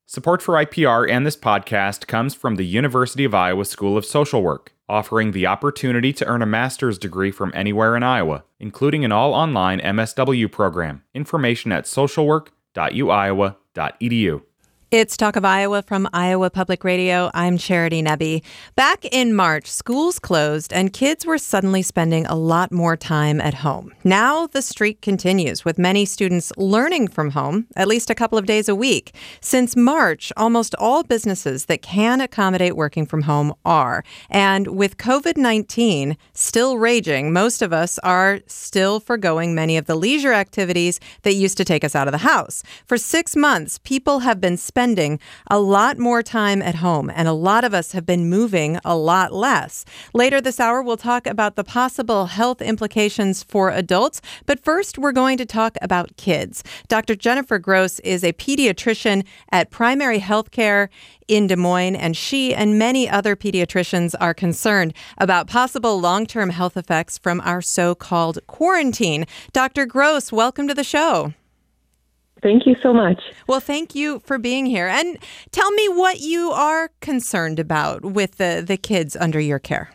Support for IPR and this podcast comes from the University of Iowa School of Social Work, offering the opportunity to earn a master's degree from anywhere in Iowa, including an all-online MSW program. Information at socialwork.uiowa.edu. It's Talk of Iowa from Iowa Public Radio. I'm Charity Nebbe. Back in March, schools closed and kids were suddenly spending a lot more time at home. Now the streak continues, with many students learning from home at least a couple of days a week. Since March, almost all businesses that can accommodate working from home are. And with COVID-19 still raging, most of us are still forgoing many of the leisure activities that used to take us out of the house. For 6 months, people have been spending a lot more time at home, and a lot of us have been moving a lot less. Later this hour, we'll talk about the possible health implications for adults, but first, we're going to talk about kids. Dr. Jennifer Gross is a pediatrician at Primary Healthcare in Des Moines, and she and many other pediatricians are concerned about possible long-term health effects from our so-called quarantine. Dr. Gross, welcome to the show. Thank you so much. Well, thank you for being here. And tell me what you are concerned about with the kids under your care.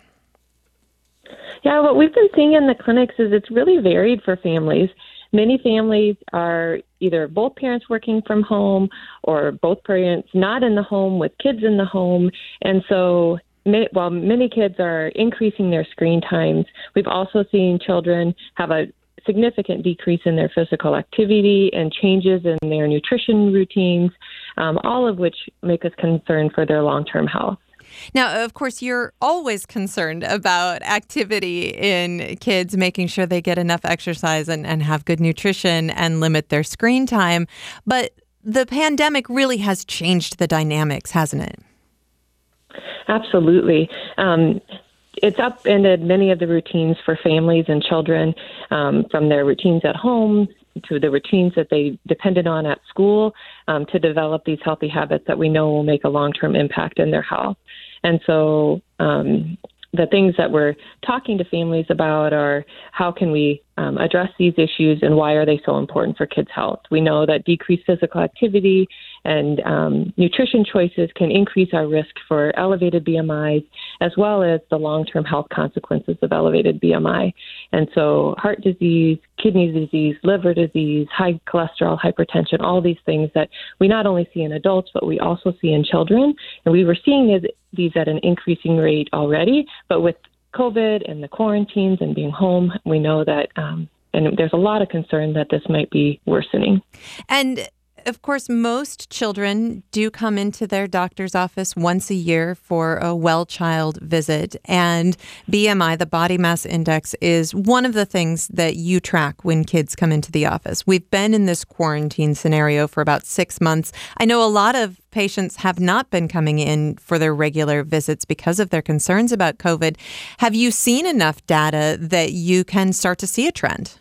Yeah, what we've been seeing in the clinics is it's really varied for families. Many families are either both parents working from home or both parents not in the home with kids in the home. And so while many kids are increasing their screen times, we've also seen children have a significant decrease in their physical activity and changes in their nutrition routines, all of which make us concerned for their long-term health. Now, of course, you're always concerned about activity in kids, making sure they get enough exercise and have good nutrition and limit their screen time. But the pandemic really has changed the dynamics, hasn't it? Absolutely. It's upended many of the routines for families and children, from their routines at home to the routines that they depended on at school, to develop these healthy habits that we know will make a long-term impact in their health. And so the things that we're talking to families about are how can we address these issues and why are they so important for kids' health? We know that decreased physical activity and nutrition choices can increase our risk for elevated BMIs, as well as the long-term health consequences of elevated BMI. And so heart disease, kidney disease, liver disease, high cholesterol, hypertension, all these things that we not only see in adults, but we also see in children. And we were seeing these at an increasing rate already, but with COVID and the quarantines and being home, we know that, and there's a lot of concern that this might be worsening. And of course, most children do come into their doctor's office once a year for a well-child visit. And BMI, the body mass index, is one of the things that you track when kids come into the office. We've been in this quarantine scenario for about 6 months. I know a lot of patients have not been coming in for their regular visits because of their concerns about COVID. Have you seen enough data that you can start to see a trend?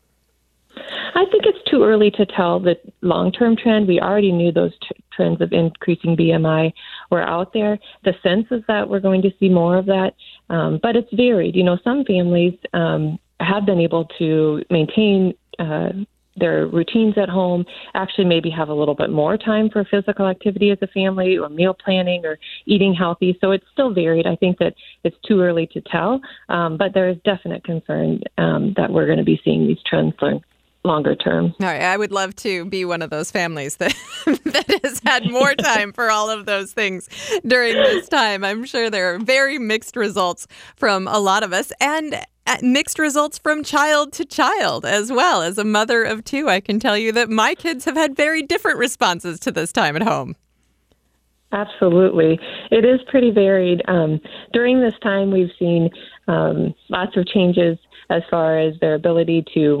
I think it's too early to tell the long-term trend. We already knew those trends of increasing BMI were out there. The sense is that we're going to see more of that, but it's varied. You know, some families have been able to maintain their routines at home, actually maybe have a little bit more time for physical activity as a family or meal planning or eating healthy. So it's still varied. I think that it's too early to tell, but there is definite concern that we're going to be seeing these trends longer term. All right. I would love to be one of those families that has had more time for all of those things during this time. I'm sure there are very mixed results from a lot of us, and mixed results from child to child as well. As a mother of two, I can tell you that my kids have had very different responses to this time at home. Absolutely. It is pretty varied. During this time, we've seen lots of changes as far as their ability to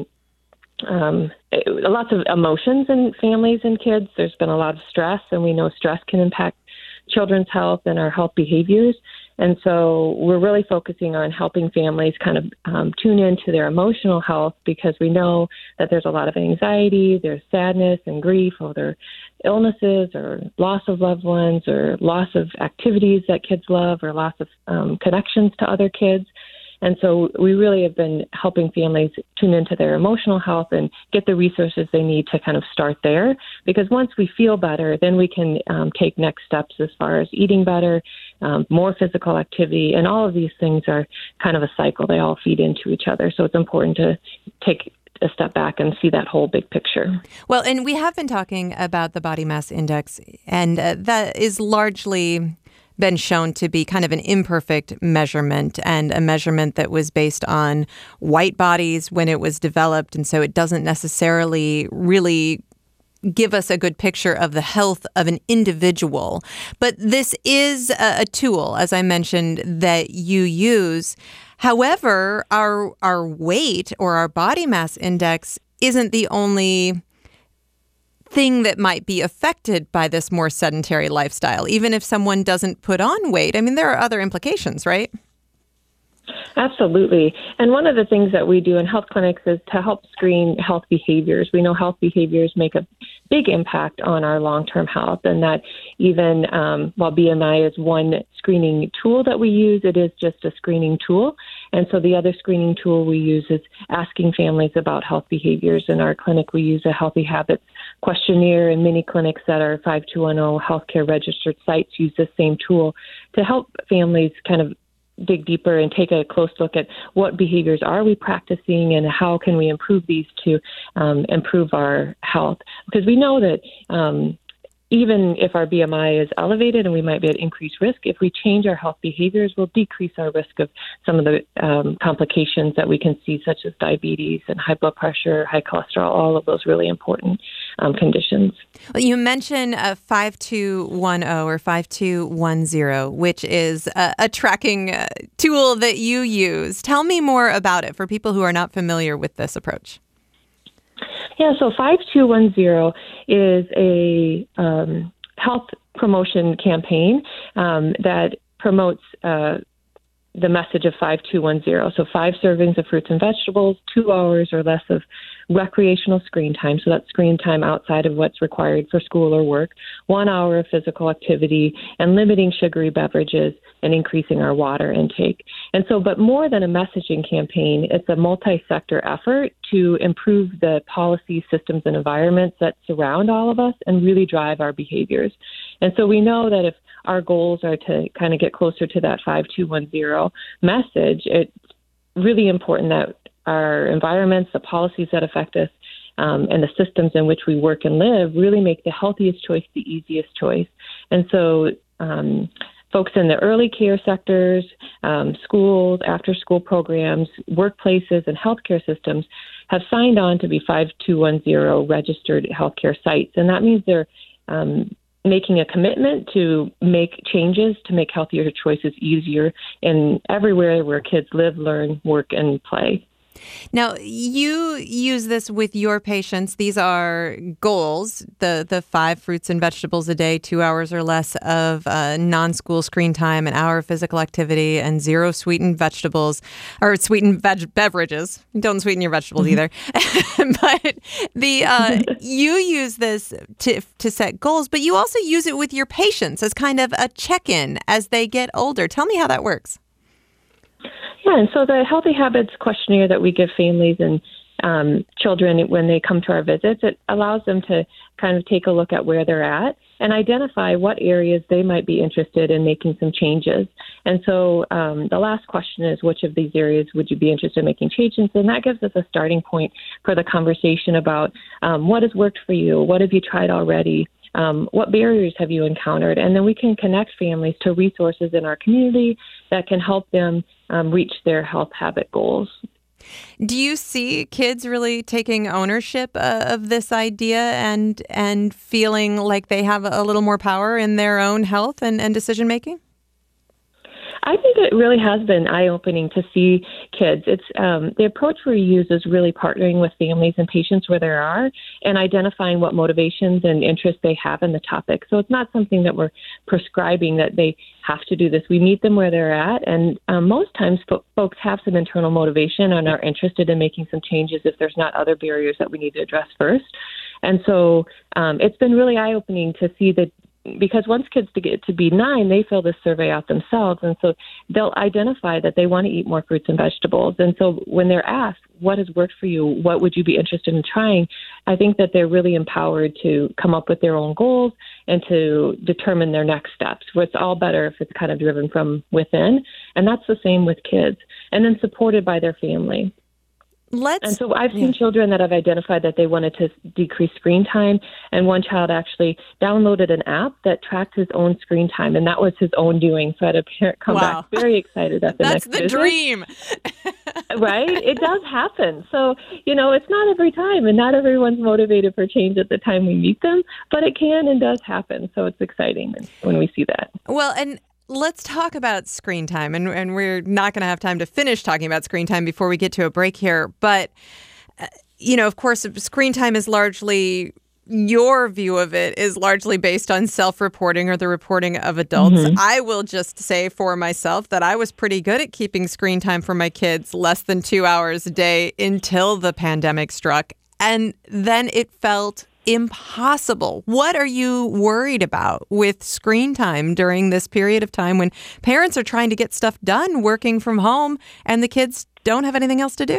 lots of emotions in families and kids. There's been a lot of stress, and we know stress can impact children's health and our health behaviors. And so we're really focusing on helping families kind of tune into their emotional health, because we know that there's a lot of anxiety, there's sadness and grief over illnesses or loss of loved ones or loss of activities that kids love or loss of connections to other kids. And so we really have been helping families tune into their emotional health and get the resources they need to kind of start there. Because once we feel better, then we can take next steps as far as eating better, more physical activity, and all of these things are kind of a cycle. They all feed into each other. So it's important to take a step back and see that whole big picture. Well, and we have been talking about the body mass index, and that is largely been shown to be kind of an imperfect measurement, and a measurement that was based on white bodies when it was developed. And so it doesn't necessarily really give us a good picture of the health of an individual. But this is a tool, as I mentioned, that you use. However, our weight or our body mass index isn't the only thing that might be affected by this more sedentary lifestyle, even if someone doesn't put on weight. I mean, there are other implications, right? Absolutely. And one of the things that we do in health clinics is to help screen health behaviors. We know health behaviors make a big impact on our long-term health, and that even while BMI is one screening tool that we use, it is just a screening tool. And so the other screening tool we use is asking families about health behaviors. In our clinic, we use a healthy habits questionnaire, and many clinics that are 5210 healthcare registered sites use the same tool to help families kind of dig deeper and take a close look at what behaviors are we practicing and how can we improve these to improve our health. Because we know that even if our BMI is elevated and we might be at increased risk, if we change our health behaviors, we'll decrease our risk of some of the complications that we can see, such as diabetes and high blood pressure, high cholesterol, all of those really important conditions. Well, you mentioned 5210 or 5210, which is a tracking tool that you use. Tell me more about it for people who are not familiar with this approach. Yeah, so 5210 is a health promotion campaign that promotes the message of 5210. So 5 servings of fruits and vegetables, 2 hours or less of recreational screen time. So that's screen time outside of what's required for school or work, 1 hour of physical activity, and limiting sugary beverages and increasing our water intake. And so, but more than a messaging campaign, it's a multi-sector effort to improve the policy systems and environments that surround all of us and really drive our behaviors. And so we know that if our goals are to kind of get closer to that 5210 message, it's really important that our environments, the policies that affect us, and the systems in which we work and live really make the healthiest choice the easiest choice. And so folks in the early care sectors, schools, after-school programs, workplaces, and healthcare systems have signed on to be 5210 registered healthcare sites. And that means they're making a commitment to make changes to make healthier choices easier in everywhere where kids live, learn, work, and play. Now, you use this with your patients. These are goals, the 5 fruits and vegetables a day, 2 hours or less of non-school screen time, an hour of physical activity, and 0 sweetened vegetables, or sweetened beverages. Don't sweeten your vegetables either. But you use this to set goals, but you also use it with your patients as kind of a check-in as they get older. Tell me how that works. Yeah, and so the Healthy Habits questionnaire that we give families and children when they come to our visits, it allows them to kind of take a look at where they're at and identify what areas they might be interested in making some changes. And so the last question is, which of these areas would you be interested in making changes? And that gives us a starting point for the conversation about what has worked for you, what have you tried already, what barriers have you encountered? And then we can connect families to resources in our community that can help them reach their health habit goals. Do you see kids really taking ownership of this idea and feeling like they have a little more power in their own health and decision making? I think it really has been eye-opening to see kids. It's the approach we use is really partnering with families and patients where there are and identifying what motivations and interests they have in the topic. So it's not something that we're prescribing that they have to do this. We meet them where they're at, and most times folks have some internal motivation and are interested in making some changes if there's not other barriers that we need to address first. And so it's been really eye-opening to see the because once kids get to be 9, they fill this survey out themselves. And so they'll identify that they want to eat more fruits and vegetables. And so when they're asked, what has worked for you? What would you be interested in trying? I think that they're really empowered to come up with their own goals and to determine their next steps, where it's all better if it's kind of driven from within. And that's the same with kids. And then supported by their family. And so I've seen children that have identified that they wanted to decrease screen time, and one child actually downloaded an app that tracked his own screen time, and that was his own doing. So I had a parent come back very excited at the next visit. That's the dream. Right? It does happen. So, it's not every time, and not everyone's motivated for change at the time we meet them, but it can and does happen. So it's exciting when we see that. Well, and let's talk about screen time, and we're not going to have time to finish talking about screen time before we get to a break here. But, of course, screen time is largely, your view of it is largely based on self-reporting or the reporting of adults. Mm-hmm. I will just say for myself that I was pretty good at keeping screen time for my kids less than 2 hours a day until the pandemic struck. And then it felt impossible. What are you worried about with screen time during this period of time when parents are trying to get stuff done working from home and the kids don't have anything else to do?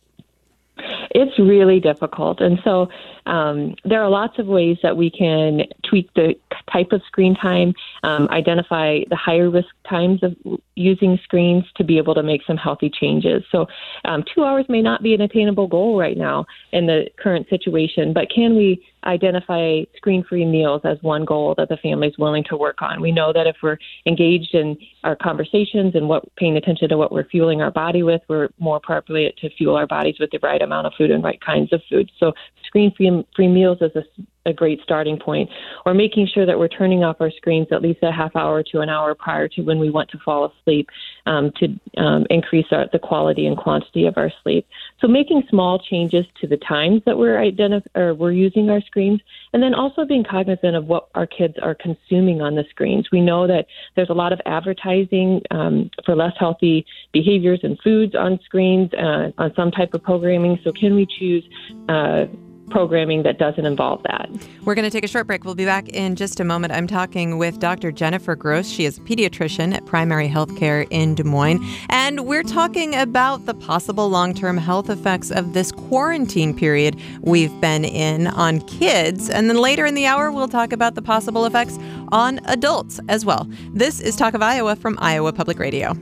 It's really difficult. And so there are lots of ways that we can tweak the type of screen time, identify the higher risk times of using screens to be able to make some healthy changes. So 2 hours may not be an attainable goal right now in the current situation, but can we identify screen-free meals as one goal that the family is willing to work on? We know that if we're engaged in our conversations and paying attention to what we're fueling our body with, we're more appropriate to fuel our bodies with the right amount of food and right kinds of food. So screen-free meals is a great starting point, or making sure that we're turning off our screens at least a half hour to an hour prior to when we want to fall asleep to increase the quality and quantity of our sleep. So making small changes to the times that we're using our screens, and then also being cognizant of what our kids are consuming on the screens. We know that there's a lot of advertising for less healthy behaviors and foods on screens, on some type of programming. So can we choose programming that doesn't involve that? We're going to take a short break. We'll be back in just a moment. I'm talking with Dr. Jennifer Gross. She is a pediatrician at Primary Healthcare in Des Moines. And we're talking about the possible long-term health effects of this quarantine period we've been in on kids. And then later in the hour, we'll talk about the possible effects on adults as well. This is Talk of Iowa from Iowa Public Radio.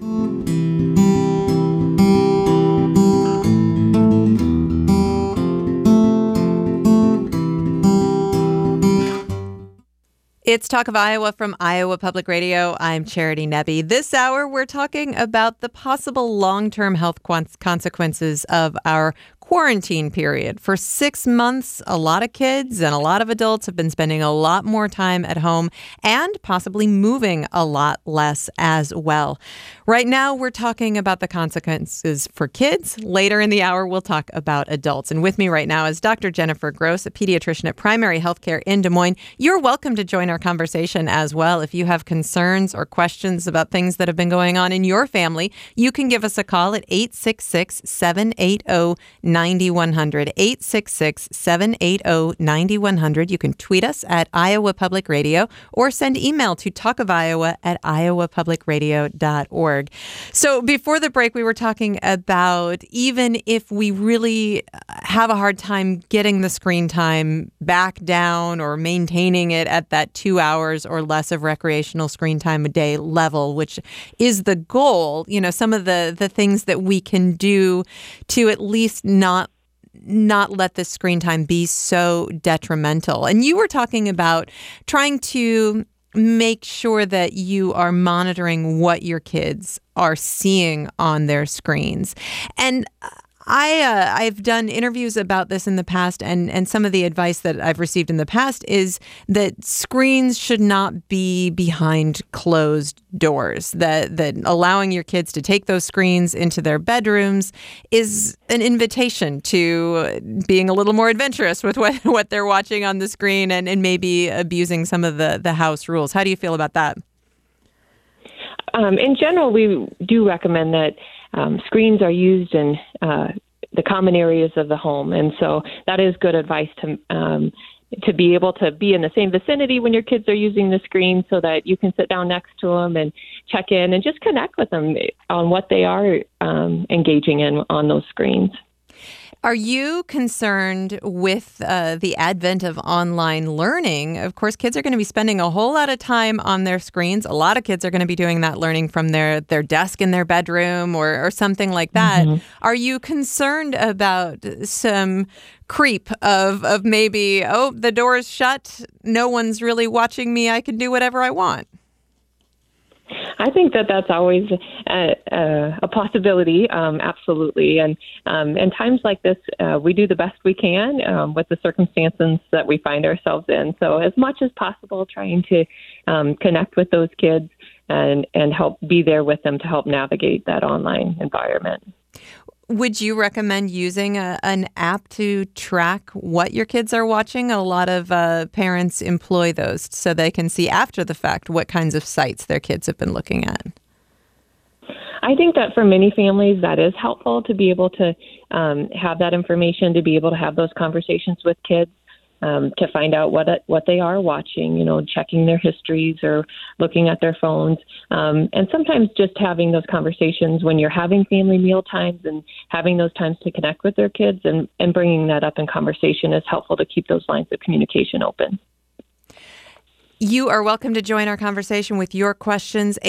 It's Talk of Iowa from Iowa Public Radio. I'm Charity Nebbe. This hour, we're talking about the possible long-term health consequences of our quarantine period. For 6 months, a lot of kids and a lot of adults have been spending a lot more time at home and possibly moving a lot less as well. Right now, we're talking about the consequences for kids. Later in the hour, we'll talk about adults. And with me right now is Dr. Jennifer Gross, a pediatrician at Primary Healthcare in Des Moines. You're welcome to join our conversation as well. If you have concerns or questions about things that have been going on in your family, you can give us a call at 866-780-9100, 866-780-9100. You can tweet us at Iowa Public Radio or send email to talkofiowa@iowapublicradio.org. So before the break, we were talking about even if we really have a hard time getting the screen time back down or maintaining it at that 2 hours or less of recreational screen time a day level, which is the goal, some of the things that we can do to at least not let the screen time be so detrimental. And you were talking about trying to make sure that you are monitoring what your kids are seeing on their screens. And I've done interviews about this in the past, and some of the advice that I've received in the past is that screens should not be behind closed doors, that allowing your kids to take those screens into their bedrooms is an invitation to being a little more adventurous with what they're watching on the screen and maybe abusing some of the house rules. How do you feel about that? In general, we do recommend that screens are used in the common areas of the home. And so that is good advice to to be able to be in the same vicinity when your kids are using the screen so that you can sit down next to them and check in and just connect with them on what they are engaging in on those screens. Are you concerned with the advent of online learning? Of course, kids are going to be spending a whole lot of time on their screens. A lot of kids are going to be doing that learning from their desk in their bedroom or something like that. Mm-hmm. Are you concerned about some creep of maybe, the door is shut, no one's really watching me, I can do whatever I want? I think that's always a possibility, absolutely. And in times like this, we do the best we can with the circumstances that we find ourselves in. So as much as possible, trying to connect with those kids and help be there with them to help navigate that online environment. Would you recommend using an app to track what your kids are watching? A lot of parents employ those so they can see after the fact what kinds of sites their kids have been looking at. I think that for many families, that is helpful to be able to have that information, to be able to have those conversations with kids, to find out what they are watching, checking their histories or looking at their phones. And sometimes just having those conversations when you're having family meal times and having those times to connect with their kids and bringing that up in conversation is helpful to keep those lines of communication open. You are welcome to join our conversation with your questions.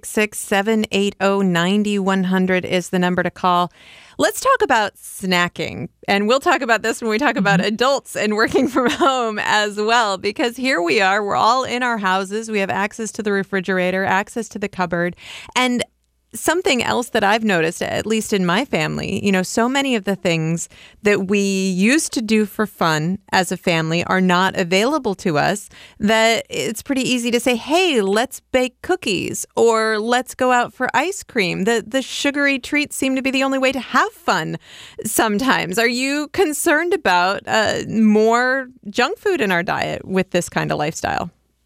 866-780-9100 is the number to call. Let's talk about snacking. And we'll talk about this when we talk about adults and working from home as well, because here we are. We're all in our houses. We have access to the refrigerator, access to the cupboard. And something else that I've noticed, at least in my family, so many of the things that we used to do for fun as a family are not available to us, that it's pretty easy to say, hey, let's bake cookies or let's go out for ice cream. The sugary treats seem to be the only way to have fun sometimes. Are you concerned about more junk food in our diet with this kind of lifestyle?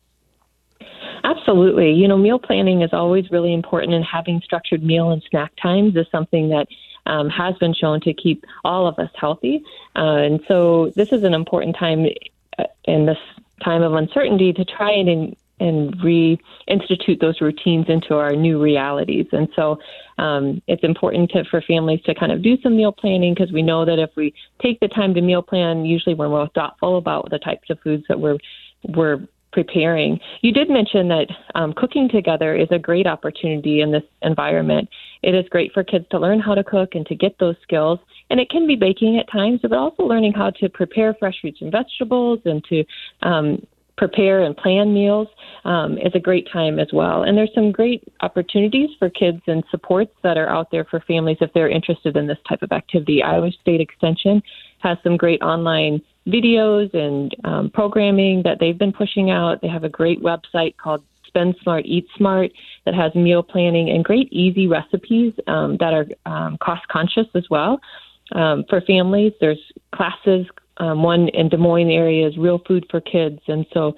Absolutely. Meal planning is always really important, and having structured meal and snack times is something that has been shown to keep all of us healthy. And so this is an important time in this time of uncertainty to try and reinstitute those routines into our new realities. And so it's important for families to kind of do some meal planning, because we know that if we take the time to meal plan, usually we're more thoughtful about the types of foods that we're preparing. You did mention that cooking together is a great opportunity in this environment. It is great for kids to learn how to cook and to get those skills. And it can be baking at times, but also learning how to prepare fresh fruits and vegetables and to prepare and plan meals is a great time as well. And there's some great opportunities for kids and supports that are out there for families if they're interested in this type of activity. Iowa State Extension has some great online videos and programming that they've been pushing out. They have a great website called Spend Smart, Eat Smart that has meal planning and great easy recipes that are cost conscious as well. For families, there's classes. One in Des Moines area is Real Food for Kids. And so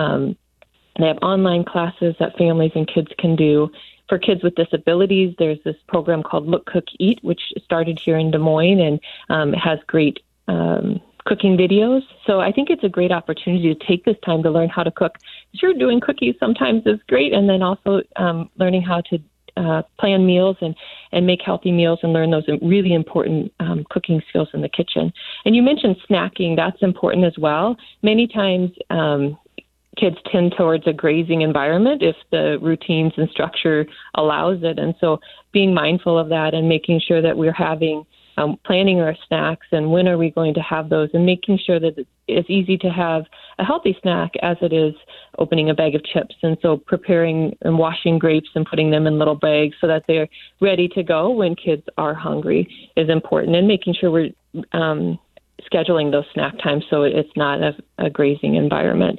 they have online classes that families and kids can do. For kids with disabilities, there's this program called Look, Cook, Eat, which started here in Des Moines and has great cooking videos. So I think it's a great opportunity to take this time to learn how to cook. Sure, doing cookies sometimes is great, and then also learning how to plan meals and make healthy meals and learn those really important cooking skills in the kitchen. And you mentioned snacking. That's important as well. Many times kids tend towards a grazing environment if the routines and structure allows it. And so being mindful of that and making sure that we're having planning our snacks and when are we going to have those, and making sure that it's easy to have a healthy snack as it is opening a bag of chips. And so preparing and washing grapes and putting them in little bags so that they're ready to go when kids are hungry is important, and making sure we're scheduling those snack times so it's not a grazing environment.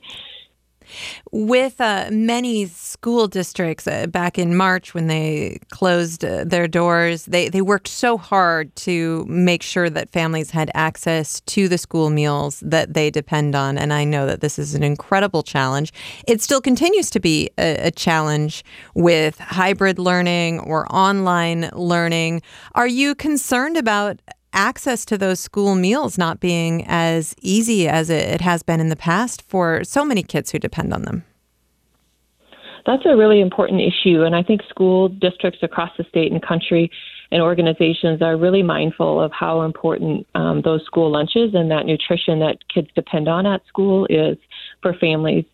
With many school districts back in March when they closed their doors, they worked so hard to make sure that families had access to the school meals that they depend on. And I know that this is an incredible challenge. It still continues to be a challenge with hybrid learning or online learning. Are you concerned about access to those school meals not being as easy as it has been in the past for so many kids who depend on them? That's a really important issue, and I think school districts across the state and country and organizations are really mindful of how important those school lunches and that nutrition that kids depend on at school is for families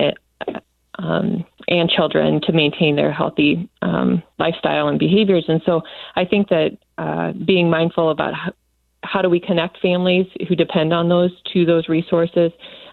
and children to maintain their healthy lifestyle and behaviors. And so I think that being mindful about how do we connect families who depend on those to those resources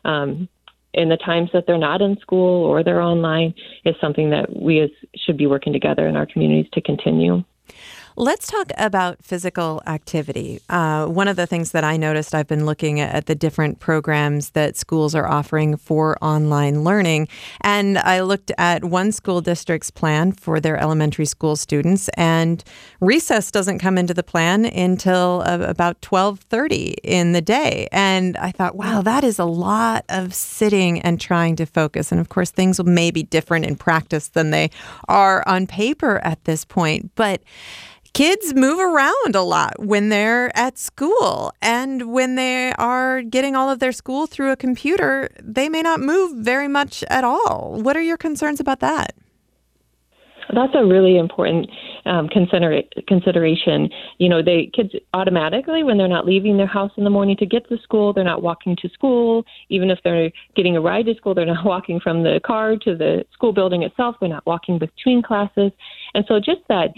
in the times that they're not in school or they're online is something that we should be working together in our communities to continue. Let's talk about physical activity. One of the things that I noticed, I've been looking at the different programs that schools are offering for online learning, and I looked at one school district's plan for their elementary school students, and recess doesn't come into the plan until about 12:30 in the day. And I thought, wow, that is a lot of sitting and trying to focus. And of course, things may be different in practice than they are on paper at this point, but kids move around a lot when they're at school, and when they are getting all of their school through a computer, they may not move very much at all. What are your concerns about that? That's a really important consideration. You know, kids automatically, when they're not leaving their house in the morning to get to school, they're not walking to school. Even if they're getting a ride to school, they're not walking from the car to the school building itself. They're not walking between classes. And so just that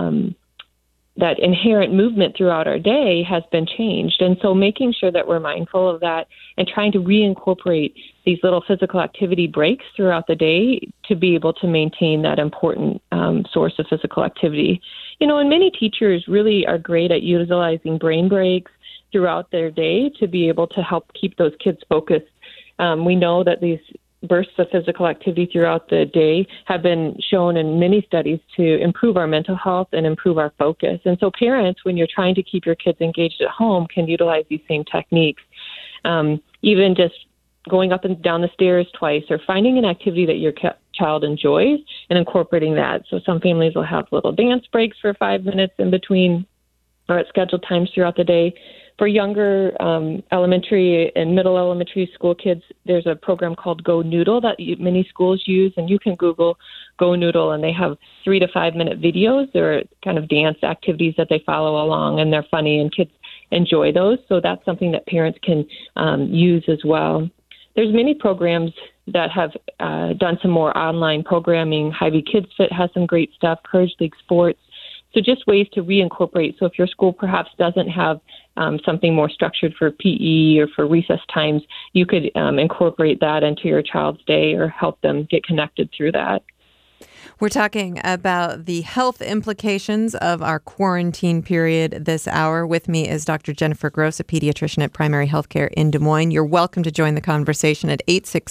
inherent movement throughout our day has been changed. And so making sure that we're mindful of that and trying to reincorporate these little physical activity breaks throughout the day to be able to maintain that important source of physical activity. You know, and many teachers really are great at utilizing brain breaks throughout their day to be able to help keep those kids focused. We know that these bursts of physical activity throughout the day have been shown in many studies to improve our mental health and improve our focus. And so parents, when you're trying to keep your kids engaged at home, can utilize these same techniques. Even just going up and down the stairs twice, or finding an activity that your child enjoys and incorporating that. So some families will have little dance breaks for 5 minutes in between or at scheduled times throughout the day. For younger elementary and middle elementary school kids, there's a program called Go Noodle that many schools use, and you can Google Go Noodle, and they have 3 to 5 minute videos. They're kind of dance activities that they follow along, and they're funny, and kids enjoy those. So that's something that parents can use as well. There's many programs that have done some more online programming. Hy-Vee Kids Fit has some great stuff, Courage League Sports. So just ways to reincorporate. So if your school perhaps doesn't have something more structured for PE or for recess times, you could incorporate that into your child's day or help them get connected through that. We're talking about the health implications of our quarantine period this hour. With me is Dr. Jennifer Gross, a pediatrician at Primary Healthcare in Des Moines. You're welcome to join the conversation at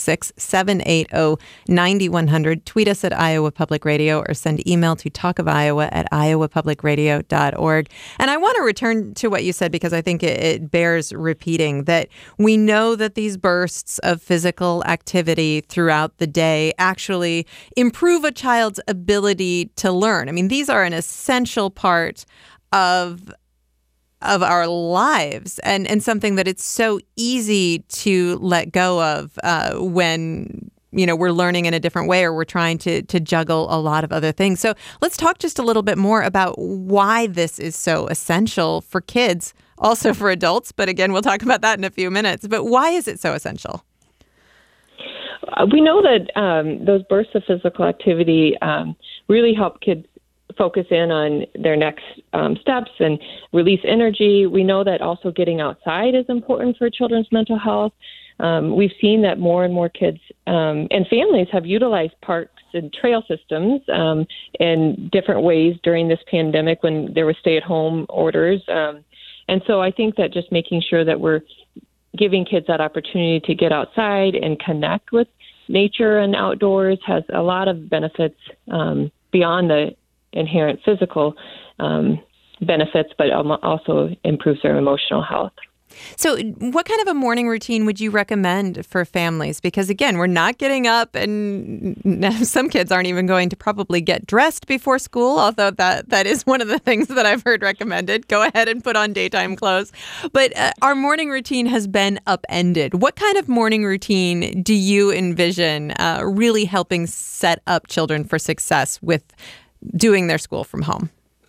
866-780-9100. Tweet us at Iowa Public Radio or send email to talkofiowa@iowapublicradio.org. And I want to return to what you said because I think it bears repeating, that we know that these bursts of physical activity throughout the day actually improve a child's ability to learn. I mean, these are an essential part of our lives and something that it's so easy to let go of when, you know, we're learning in a different way or we're trying to juggle a lot of other things. So let's talk just a little bit more about why this is so essential for kids, also for adults. But again, we'll talk about that in a few minutes. But why is it so essential? We know that those bursts of physical activity really help kids focus in on their next steps and release energy. We know that also getting outside is important for children's mental health. We've seen that more and more kids and families have utilized parks and trail systems in different ways during this pandemic when there were stay-at-home orders. And so I think that just making sure that we're giving kids that opportunity to get outside and connect with nature and outdoors has a lot of benefits beyond the inherent physical benefits, but also improves their emotional health. So what kind of a morning routine would you recommend for families? Because again, we're not getting up, and some kids aren't even going to probably get dressed before school, although that is one of the things that I've heard recommended. Go ahead and put on daytime clothes. But our morning routine has been upended. What kind of morning routine do you envision really helping set up children for success with doing their school from home?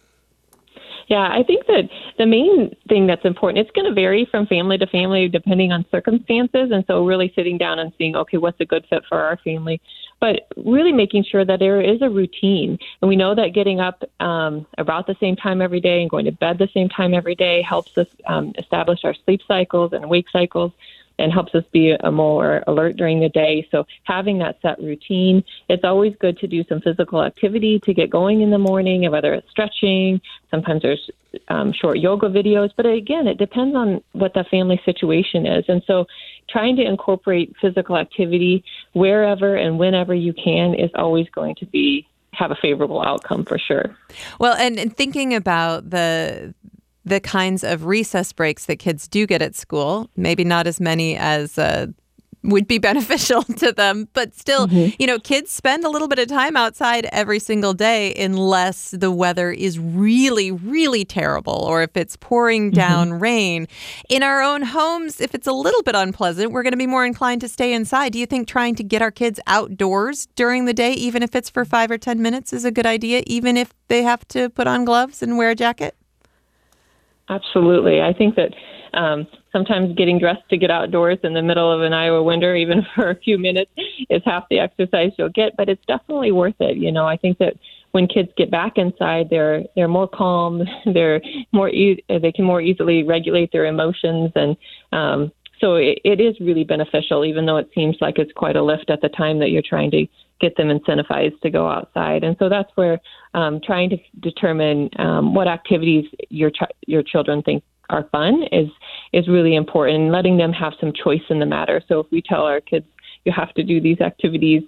Yeah, I think that the main thing that's important, it's going to vary from family to family depending on circumstances. And so really sitting down and seeing, okay, what's a good fit for our family? But really making sure that there is a routine. And we know that getting up about the same time every day and going to bed the same time every day helps us establish our sleep cycles and wake cycles, and helps us be more alert during the day. So having that set routine, it's always good to do some physical activity to get going in the morning, whether it's stretching. Sometimes there's short yoga videos. But again, it depends on what the family situation is. And so trying to incorporate physical activity wherever and whenever you can is always going to have a favorable outcome for sure. Well, and thinking about the kinds of recess breaks that kids do get at school, maybe not as many as would be beneficial to them, but still, kids spend a little bit of time outside every single day unless the weather is really, really terrible, or if it's pouring down rain. In our own homes, if it's a little bit unpleasant, we're going to be more inclined to stay inside. Do you think trying to get our kids outdoors during the day, even if it's for 5 or 10 minutes, is a good idea, even if they have to put on gloves and wear a jacket? Absolutely. I think that sometimes getting dressed to get outdoors in the middle of an Iowa winter, even for a few minutes, is half the exercise you'll get, but it's definitely worth it. I think that when kids get back inside, they're more calm, they can more easily regulate their emotions, and so it is really beneficial, even though it seems like it's quite a lift at the time that you're trying to get them incentivized to go outside. And so that's where trying to determine what activities your children think are fun is really important, and letting them have some choice in the matter. So if we tell our kids, you have to do these activities,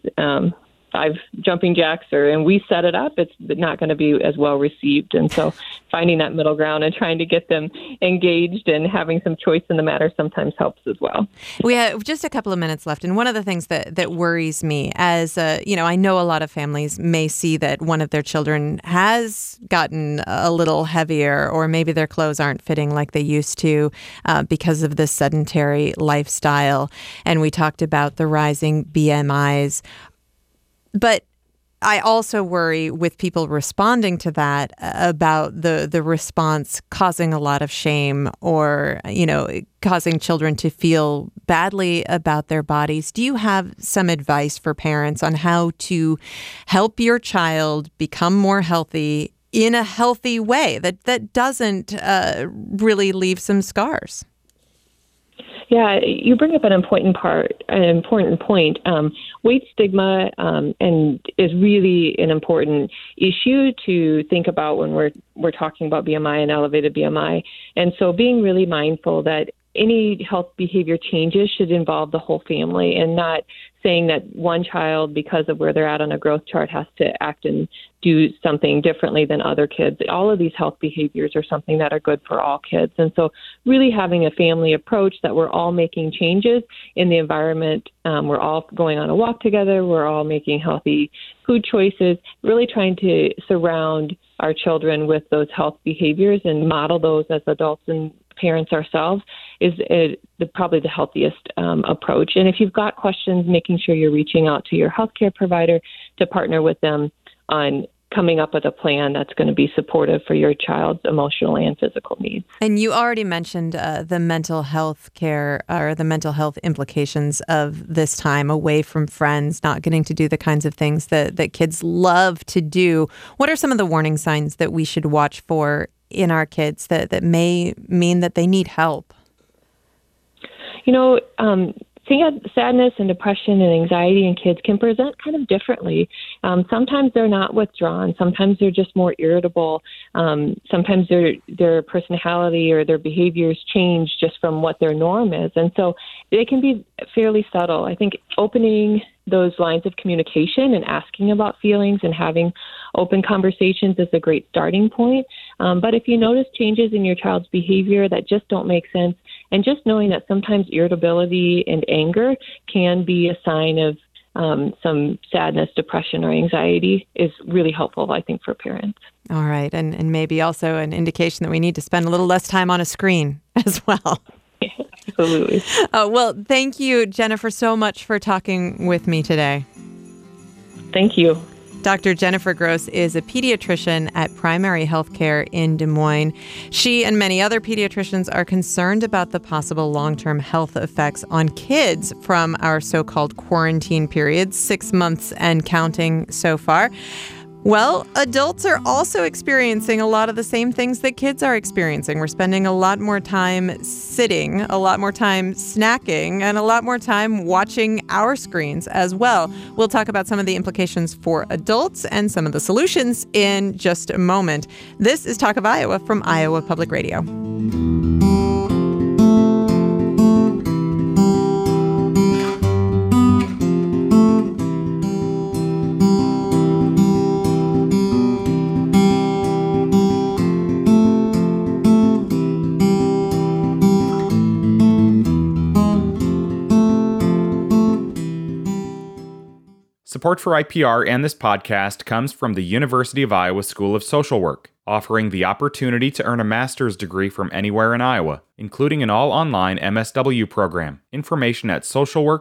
5 jumping jacks, and we set it up, it's not going to be as well received. And so finding that middle ground and trying to get them engaged and having some choice in the matter sometimes helps as well. We have just a couple of minutes left. And one of the things that worries me as, I know a lot of families may see that one of their children has gotten a little heavier, or maybe their clothes aren't fitting like they used to because of the sedentary lifestyle. And we talked about the rising BMIs. But I also worry with people responding to that about the response causing a lot of shame, or, causing children to feel badly about their bodies. Do you have some advice for parents on how to help your child become more healthy in a healthy way that doesn't really leave some scars? Yeah, you bring up an important point. Weight stigma and is really an important issue to think about when we're talking about BMI and elevated BMI. And so being really mindful that any health behavior changes should involve the whole family, and not saying that one child, because of where they're at on a growth chart, has to act and do something differently than other kids. All of these health behaviors are something that are good for all kids. And so really having a family approach that we're all making changes in the environment. We're all going on a walk together. We're all making healthy food choices, really trying to surround our children with those health behaviors and model those as adults and parents ourselves is probably the healthiest approach. And if you've got questions, making sure you're reaching out to your healthcare provider to partner with them on coming up with a plan that's going to be supportive for your child's emotional and physical needs. And you already mentioned the mental health care, or the mental health implications of this time away from friends, not getting to do the kinds of things that kids love to do. What are some of the warning signs that we should watch for in our kids that may mean that they need help? Sadness and depression and anxiety in kids can present kind of differently. Sometimes they're not withdrawn. Sometimes they're just more irritable. Sometimes their personality or their behaviors change just from what their norm is. And so they can be fairly subtle. I think opening those lines of communication and asking about feelings and having open conversations is a great starting point. But if you notice changes in your child's behavior that just don't make sense, And just knowing that sometimes irritability and anger can be a sign of some sadness, depression, or anxiety is really helpful, I think, for parents. All right. And maybe also an indication that we need to spend a little less time on a screen as well. Absolutely. Well, thank you, Jennifer, so much for talking with me today. Thank you. Dr. Jennifer Gross is a pediatrician at Primary Healthcare in Des Moines. She and many other pediatricians are concerned about the possible long-term health effects on kids from our so-called quarantine period, 6 months and counting so far. Well, adults are also experiencing a lot of the same things that kids are experiencing. We're spending a lot more time sitting, a lot more time snacking, and a lot more time watching our screens as well. We'll talk about some of the implications for adults and some of the solutions in just a moment. This is Talk of Iowa from Iowa Public Radio. Support for IPR and this podcast comes from the University of Iowa School of Social Work, offering the opportunity to earn a master's degree from anywhere in Iowa, including an all-online MSW program. Information at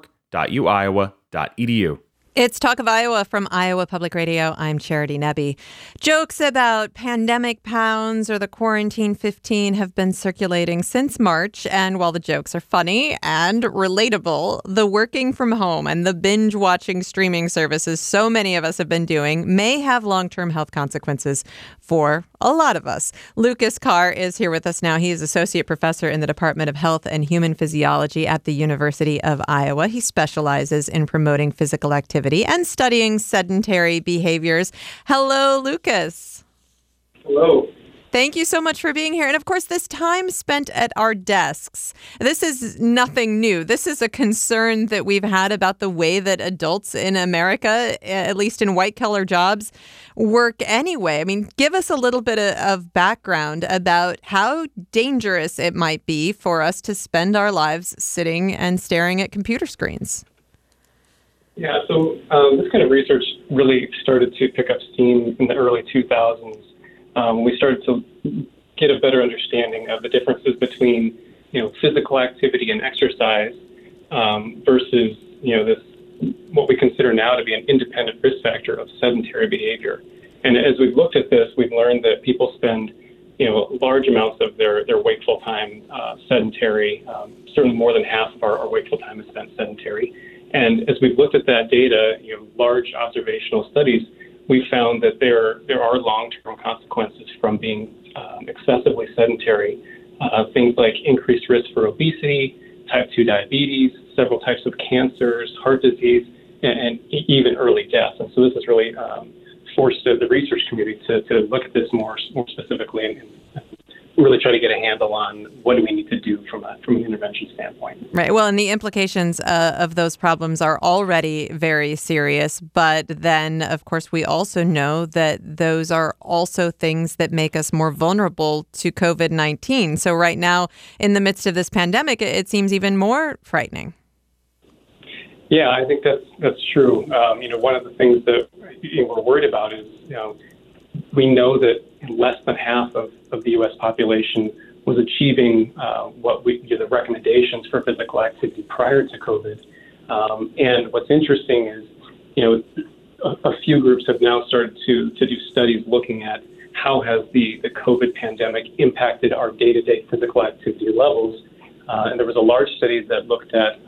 socialwork.uiowa.edu. It's Talk of Iowa from Iowa Public Radio. I'm Charity Nebbe. Jokes about pandemic pounds or the quarantine 15 have been circulating since March. And while the jokes are funny and relatable, the working from home and the binge watching streaming services so many of us have been doing may have long-term health consequences for a lot of us. Lucas Carr is here with us now. He is associate professor in the Department of Health and Human Physiology at the University of Iowa. He specializes in promoting physical activity and studying sedentary behaviors. Hello, Lucas. Hello. Thank you so much for being here. And of course, this time spent at our desks, this is nothing new. This is a concern that we've had about the way that adults in America, at least in white-collar jobs, work anyway. I mean, give us a little bit of background about how dangerous it might be for us to spend our lives sitting and staring at computer screens. Yeah, so this kind of research really started to pick up steam in the early 2000s. We started to get a better understanding of the differences between, physical activity and exercise versus, this what we consider now to be an independent risk factor of sedentary behavior. And as we've looked at this, we've learned that people spend, large amounts of their wakeful time sedentary. Certainly more than half of our wakeful time is spent sedentary. And as we've looked at that data, large observational studies, we found that there are long-term consequences from being excessively sedentary. Things like increased risk for obesity, type 2 diabetes, several types of cancers, heart disease, and even early death. And so this has really forced the research community to look at this more specifically and really try to get a handle on what do we need to do from an intervention standpoint. Right. Well, and the implications of those problems are already very serious. But then, of course, we also know that those are also things that make us more vulnerable to COVID-19. So right now, in the midst of this pandemic, it seems even more frightening. Yeah, I think that's true. One of the things that we're worried about is, we know that less than half of the U.S. population was achieving the recommendations for physical activity prior to COVID. And what's interesting is, a few groups have now started to do studies looking at how has the COVID pandemic impacted our day-to-day physical activity levels. And there was a large study that looked at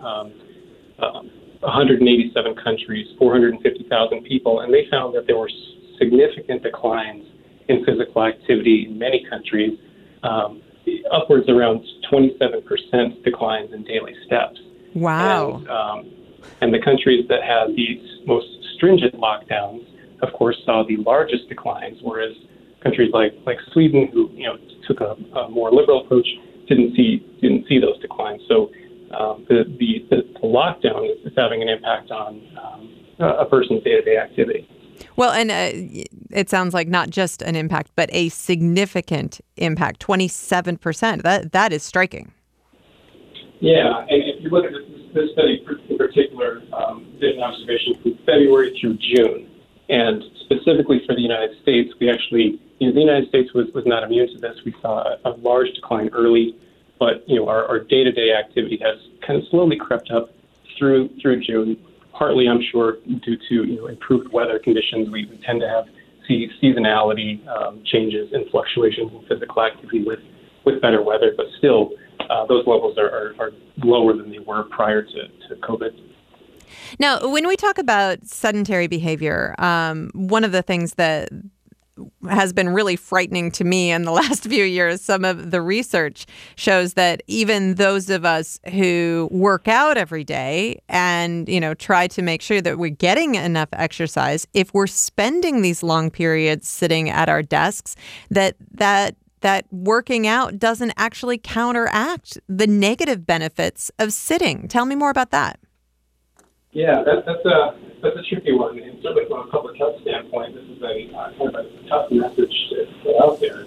187 countries, 450,000 people, and they found that there were significant declines in physical activity in many countries, upwards around 27% declines in daily steps. Wow. And the countries that had the most stringent lockdowns, of course, saw the largest declines, whereas countries like Sweden, who took a more liberal approach, didn't see those declines. So the lockdown is having an impact on a person's day-to-day activity. Well, and it sounds like not just an impact, but a significant impact, 27%. That is striking. Yeah, and if you look at this study in particular, did an observation from February through June. And specifically for the United States, we actually, the United States was not immune to this. We saw a large decline early, but, our day-to-day activity has kind of slowly crept up through June, partly, I'm sure, due to, improved weather conditions. We tend to see seasonality changes and fluctuations in physical activity with better weather, but still, those levels are lower than they were prior to COVID. Now, when we talk about sedentary behavior, one of the things that has been really frightening to me in the last few years, some of the research shows that even those of us who work out every day and, try to make sure that we're getting enough exercise, if we're spending these long periods sitting at our desks, that working out doesn't actually counteract the negative benefits of sitting. Tell me more about that. Yeah, that's a tricky one, and certainly from a public health standpoint, this is a kind of a tough message to put out there.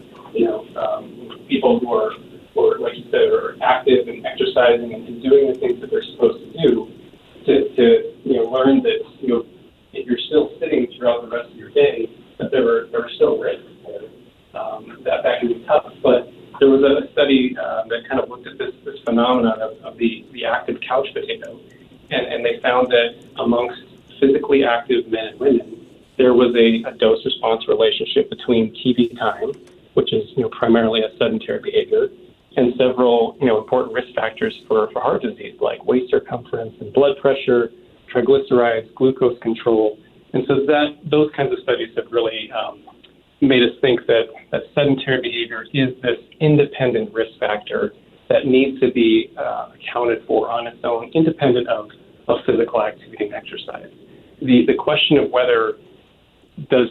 People who are, like you said, are active and exercising and doing the things that they're supposed to do, to learn that if you're still sitting throughout the rest of your day, that there are still risks there. That can be tough, but there was a study that kind of looked at this phenomenon of the active couch potato. And they found that amongst physically active men and women, there was a dose-response relationship between TV time, which is primarily a sedentary behavior, and several important risk factors for heart disease like waist circumference and blood pressure, triglycerides, glucose control. And so those kinds of studies have really made us think that sedentary behavior is this independent risk factor that needs to be accounted for on its own, independent of physical activity and exercise. The question of whether does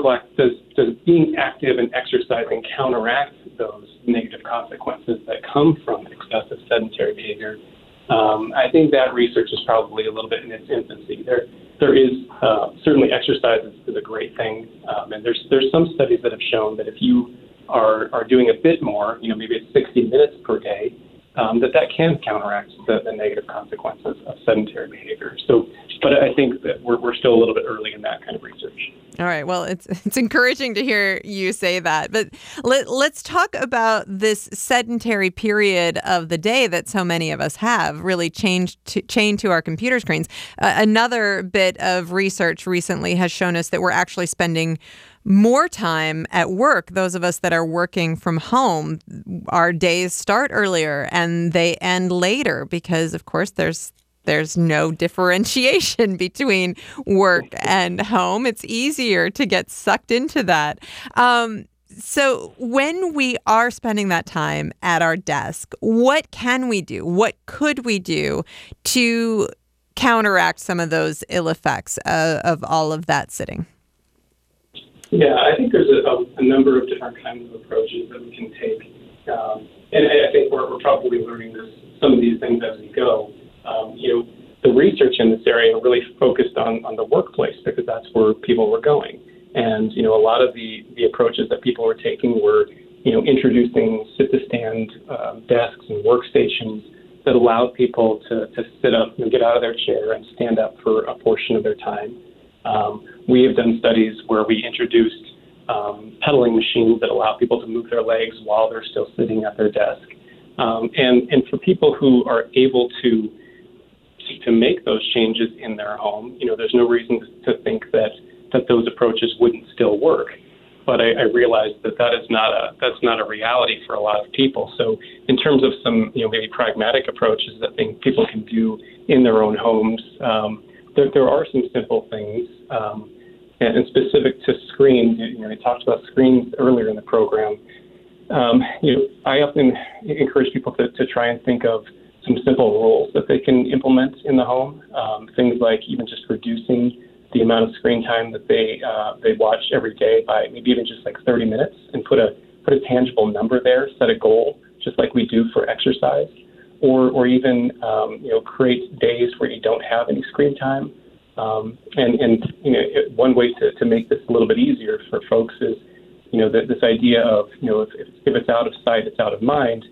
being active and exercising counteract those negative consequences that come from excessive sedentary behavior, I think that research is probably a little bit in its infancy. There is certainly exercise is a great thing, and there's some studies that have shown that if you are doing a bit more, maybe it's 60 minutes per day, that can counteract the negative consequences of sedentary behavior. So, but I think that we're still a little bit early in that kind of research. All right. Well, it's encouraging to hear you say that. But let's talk about this sedentary period of the day that so many of us have really chained to our computer screens. Another bit of research recently has shown us that we're actually spending more time at work. Those of us that are working from home, our days start earlier and they end later because, of course, there's no differentiation between work and home. It's easier to get sucked into that. So when we are spending that time at our desk, what can we do? What could we do to counteract some of those ill effects of all of that sitting? Yeah, I think there's a number of different kinds of approaches that we can take. And I think we're probably learning some of these things as we go. The research in this area really focused on the workplace because that's where people were going. And, a lot of the approaches that people were taking were, introducing sit-to-stand desks and workstations that allowed people to sit up and get out of their chair and stand up for a portion of their time. We have done studies where we introduced pedaling machines that allow people to move their legs while they're still sitting at their desk. And for people who are able to make those changes in their home, there's no reason to think that those approaches wouldn't still work. But I realize that's not a reality for a lot of people. So in terms of some maybe pragmatic approaches that people can do in their own homes, there are some simple things. And specific to screens, I talked about screens earlier in the program. I often encourage people to try and think of some simple rules that they can implement in the home. Things like even just reducing the amount of screen time that they watch every day by maybe even just like 30 minutes, and put a tangible number there, set a goal, just like we do for exercise, or even create days where you don't have any screen time. One way to make this a little bit easier for folks is this idea of if it's out of sight, it's out of mind.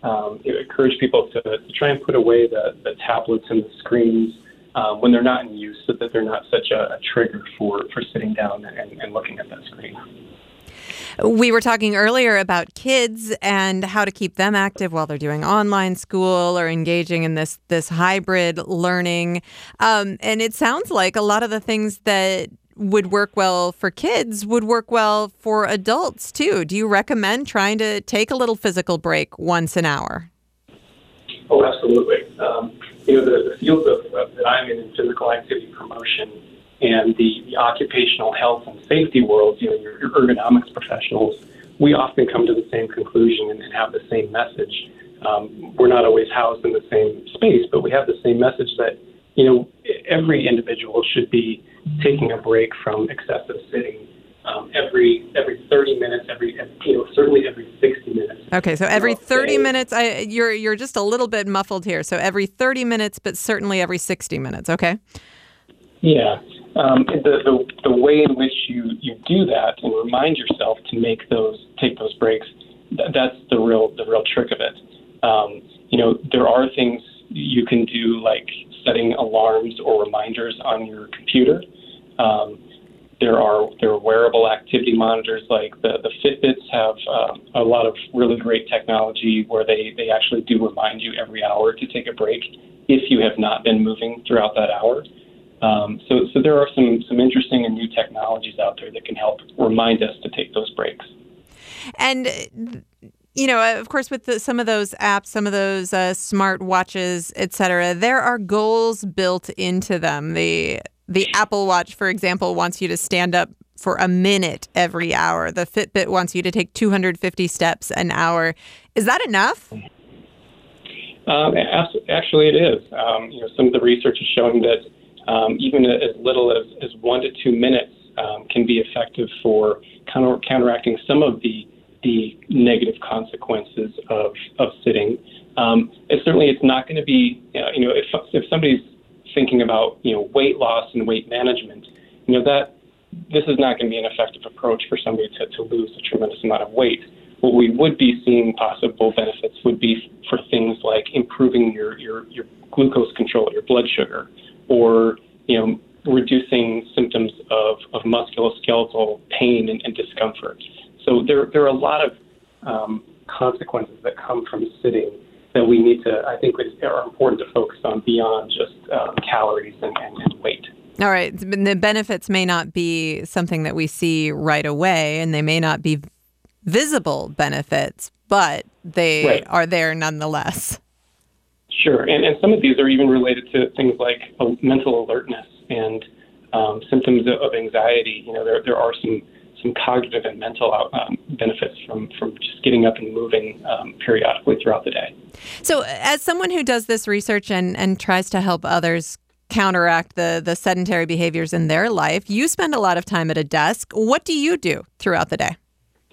encourage people to try and put away the tablets and the screens when they're not in use, so that they're not such a trigger for sitting down and looking at that screen. We were talking earlier about kids and how to keep them active while they're doing online school or engaging in this hybrid learning. And it sounds like a lot of the things that would work well for kids would work well for adults too. Do you recommend trying to take a little physical break once an hour? Oh, absolutely. The field that I'm in physical activity promotion and the occupational health and safety world, your ergonomics professionals, we often come to the same conclusion and have the same message. We're not always housed in the same space, but we have the same message that, every individual should be taking a break from excessive sitting every 30 minutes, certainly every 60 minutes. Okay, so every 30 minutes, you're just a little bit muffled here. So every 30 minutes, but certainly every 60 minutes, okay? Yeah. The way in which you do that and remind yourself to take those breaks, that's the real trick of it. There are things you can do, like setting alarms or reminders on your computer. There are wearable activity monitors, like the Fitbits have a lot of really great technology where they actually do remind you every hour to take a break if you have not been moving throughout that hour. So there are some interesting and new technologies out there that can help remind us to take those breaks. And, of course, with some of those apps, some of those smart watches, et cetera, there are goals built into them. The Apple Watch, for example, wants you to stand up for a minute every hour. The Fitbit wants you to take 250 steps an hour. Is that enough? Actually, it is. Some of the research is showing that even as little as 1 to 2 minutes can be effective for counteracting some of the negative consequences of sitting. It's not going to be, if somebody's thinking about weight loss and weight management, that this is not going to be an effective approach for somebody to lose a tremendous amount of weight. What we would be seeing possible benefits would be for things like improving your glucose control, your blood sugar, or reducing symptoms of musculoskeletal pain and discomfort. So there are a lot of consequences that come from sitting that we need to, I think, are important to focus on beyond just calories and weight. All right. The benefits may not be something that we see right away, and they may not be visible benefits, but they are there nonetheless. Sure. And some of these are even related to things like mental alertness and symptoms of anxiety. There are some cognitive and mental benefits from just getting up and moving periodically throughout the day. So as someone who does this research and tries to help others counteract the sedentary behaviors in their life, you spend a lot of time at a desk. What do you do throughout the day?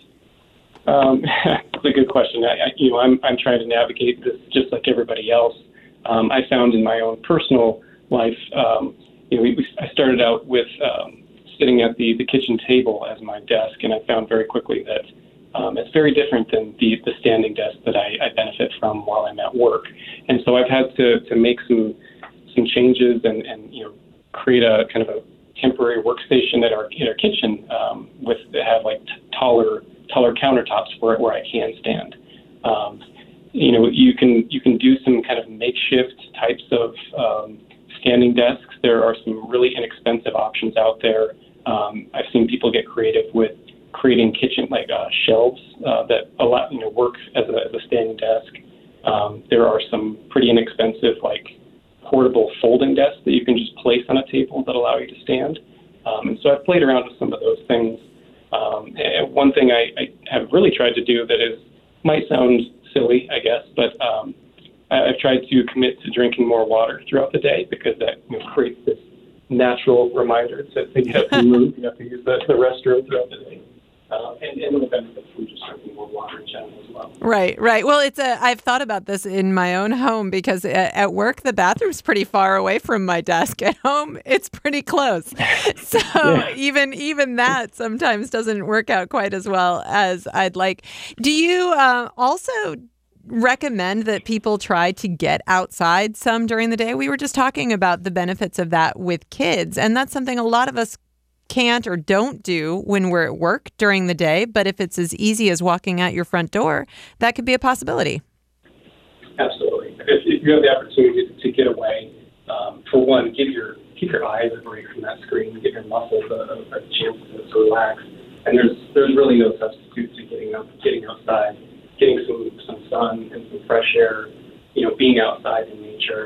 It's a good question. I'm trying to navigate this just like everybody else. I found in my own personal life, I started out with sitting at the kitchen table as my desk, and I found very quickly that it's very different than the standing desk that I benefit from while I'm at work. And so I've had to make some changes and create a kind of a temporary workstation at our kitchen that have like taller countertops where I can stand. You can do some kind of makeshift types of standing desks. There are some really inexpensive options out there. I've seen people get creative with creating kitchen shelves that work as a standing desk. There are some pretty inexpensive portable folding desks that you can just place on a table that allow you to stand. And so I've played around with some of those things. And one thing I have really tried to do that might sound silly, I guess, but I've tried to commit to drinking more water throughout the day, because that creates this natural reminder to get up and move. You have to use the restroom throughout the day. And the benefits from just drinking more water in general as well. Right. Well, I've thought about this in my own home, because at work, the bathroom's pretty far away from my desk. At home, it's pretty close. So even that sometimes doesn't work out quite as well as I'd like. Do you also recommend that people try to get outside some during the day? We were just talking about the benefits of that with kids, and that's something a lot of us can't or don't do when we're at work during the day. But if it's as easy as walking out your front door, that could be a possibility. Absolutely. If you have the opportunity to get away, for one, keep your eyes a break from that screen, give your muscles a chance to relax. And there's really no substitute to getting outside, getting some sun and some fresh air, being outside in nature.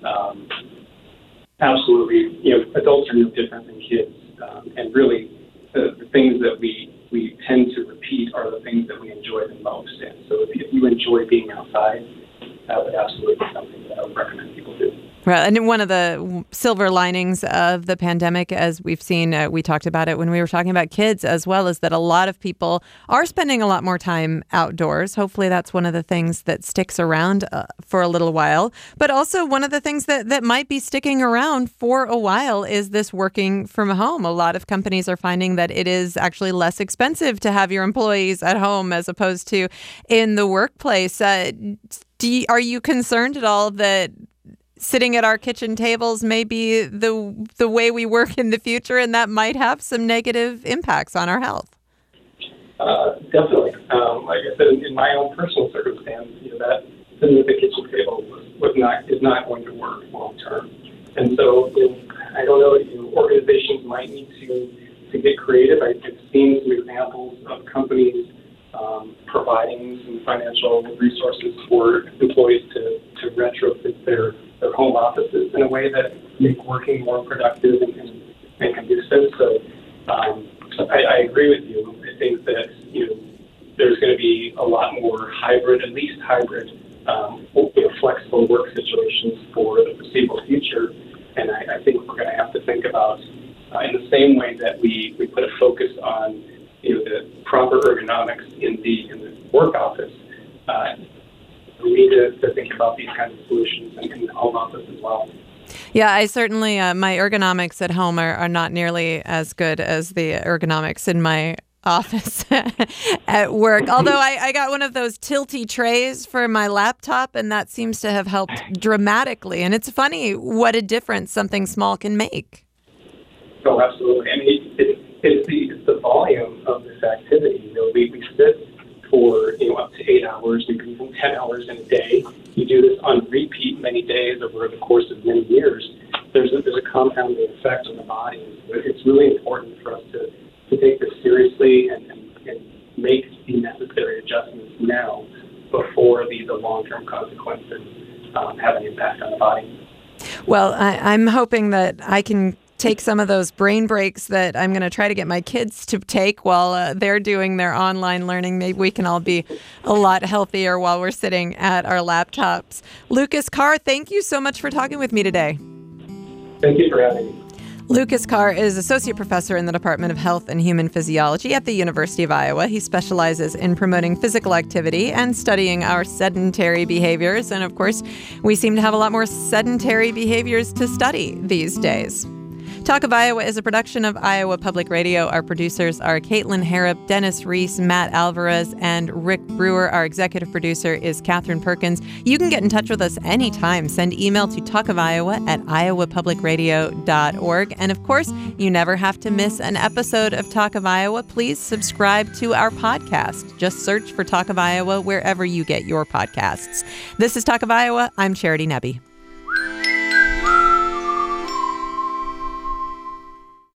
Absolutely, adults are no different than kids. And really, the things that we tend to repeat are the things that we enjoy the most. And so if you enjoy being outside, that would absolutely be something that I would recommend people do. Right. And one of the silver linings of the pandemic, as we've seen, we talked about it when we were talking about kids as well, is that a lot of people are spending a lot more time outdoors. Hopefully that's one of the things that sticks around for a little while. But also one of the things that might be sticking around for a while is this working from home. A lot of companies are finding that it is actually less expensive to have your employees at home as opposed to in the workplace. Are you concerned at all that sitting at our kitchen tables may be the way we work in the future, and that might have some negative impacts on our health? Definitely. Like I said, in my own personal circumstance, that sitting at the kitchen table is not going to work long term. And so, I don't know, organizations might need to get creative. I've seen some examples of companies providing some financial resources for employees to retrofit their home offices in a way that make working more productive and conducive. So I agree with you. I think that there's going to be a lot more hybrid, flexible work situations for the foreseeable future. And I think we're going to have to think about in the same way that we put a focus on the proper ergonomics in the work office. We need to think about these kinds of solutions in the home office as well. Yeah, I certainly, my ergonomics at home are not nearly as good as the ergonomics in my office at work. Although I got one of those tilty trays for my laptop, and that seems to have helped dramatically. And it's funny what a difference something small can make. Oh, absolutely. I mean, it's the volume of this activity. We sit for up to 8 hours, maybe even 10 hours in a day. You do this on repeat many days over the course of many years. There's a compounding effect on the body. It's really important for us to take this seriously and make the necessary adjustments now before the long-term consequences have an impact on the body. Well, I'm hoping that I can take some of those brain breaks that I'm going to try to get my kids to take while they're doing their online learning. Maybe we can all be a lot healthier while we're sitting at our laptops. Lucas Carr, thank you so much for talking with me today. Thank you for having me. Lucas Carr is Associate Professor in the Department of Health and Human Physiology at the University of Iowa. He specializes in promoting physical activity and studying our sedentary behaviors. And of course, we seem to have a lot more sedentary behaviors to study these days. Talk of Iowa is a production of Iowa Public Radio. Our producers are Caitlin Harrop, Dennis Reese, Matt Alvarez, and Rick Brewer. Our executive producer is Catherine Perkins. You can get in touch with us anytime. Send email to talkofiowa@iowapublicradio.org. And of course, you never have to miss an episode of Talk of Iowa. Please subscribe to our podcast. Just search for Talk of Iowa wherever you get your podcasts. This is Talk of Iowa. I'm Charity Nebbe.